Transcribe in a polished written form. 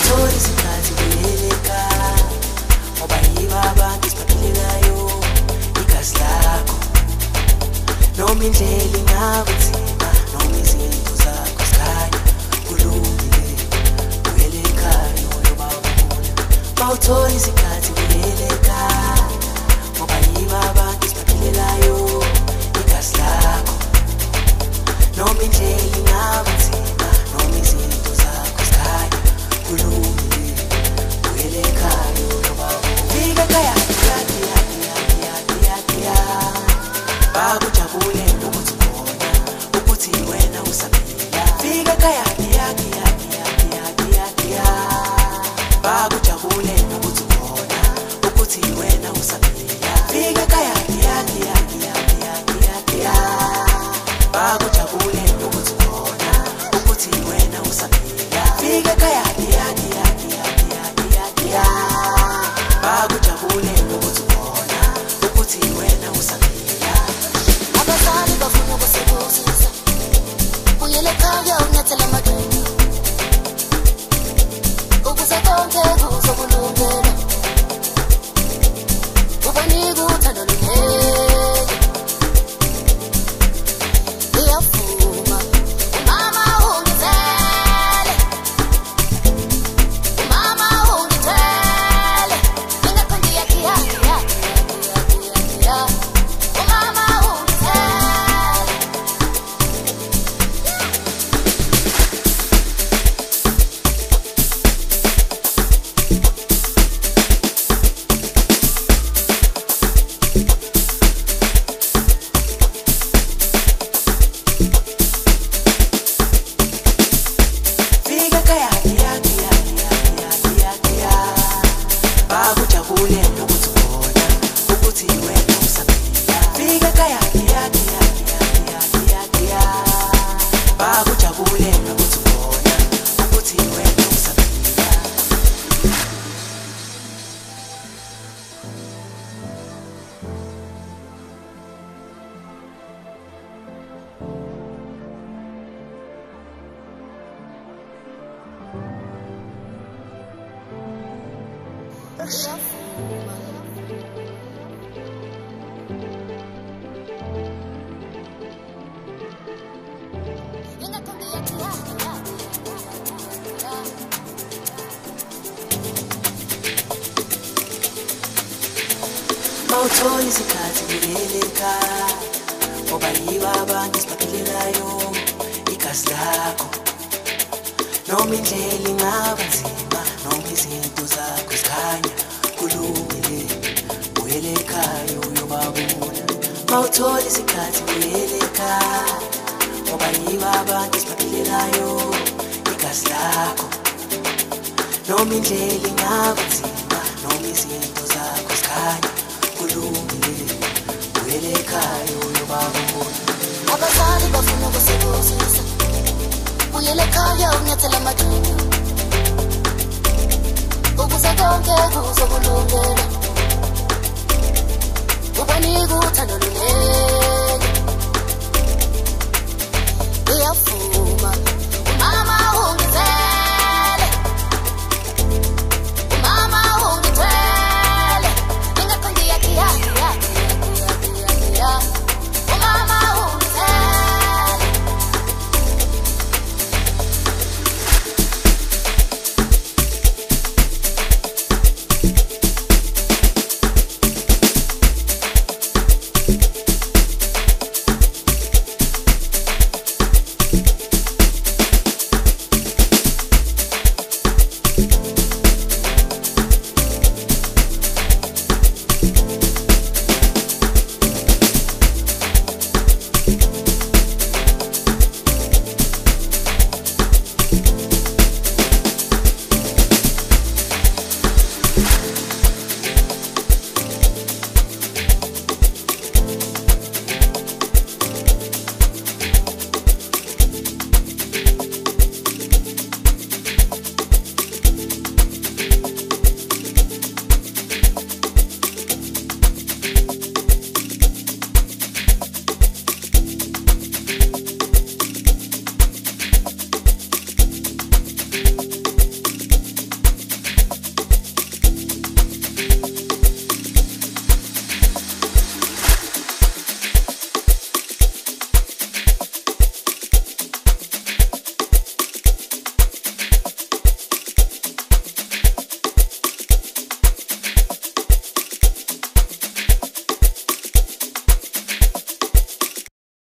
Mawutholi isikhathi kuyeleka ngoba yibo abantu esibaphelelayo igazi lakho noma indlela ingabunzima noma izinto zakho zikhanya kulungile uyele ekhaya uyobabona. Mawutholi isikhathi kuyeleka ngoba yibo abantu esibaphelelayo igazi lakho noma indlela ingabunzima noma izinto zakho zikhanya kulungile uyele ekhaya uyobabona. Fika ekhaya bakujabule ukuthi khona ukuthi wena usaphila. Fika ekhaya bakujabule ukuthi khona ukuthi wena usaphila. Fika ekhaya bakujabule ukuthi khona ukuthi wena usaphila. Fika ekhaya bakujabule ukuthi khona ukuthi wena usaphila. Abazali bafuna ukusebenzisa uyele ekhaya unyathela amadolo ukuze konke kuzokulungela ubanika uthando lunele uyavuma umama ungithele umama ungithele ingakho ngiyakhiya umama bakujabule ukuthi khona ukuthi wena usaphila. Fika ekhaya bakujabule ukuthi khona ukuthi wena usaphila. Mawutholi isikhathi kuyeleka ngoba yibo abantu esibaphelelayo igazi lakho noma indlela ingabunzima noma izinto zakho zikhanya kulungile uyele ekhaya uyobabona. Mawutholi isikhathi kuyeleka ngoba yibo abantu esibaphelelayo igazi lakho noma indlela ingabunzima noma izinto zakho zikhanya kulungile uyele ekhaya uyobabona. Abazali bafuna ukusebenzisa uyele ekhaya unyathela amadolo ukuze konke kuzokulungela ubanika uthando lunele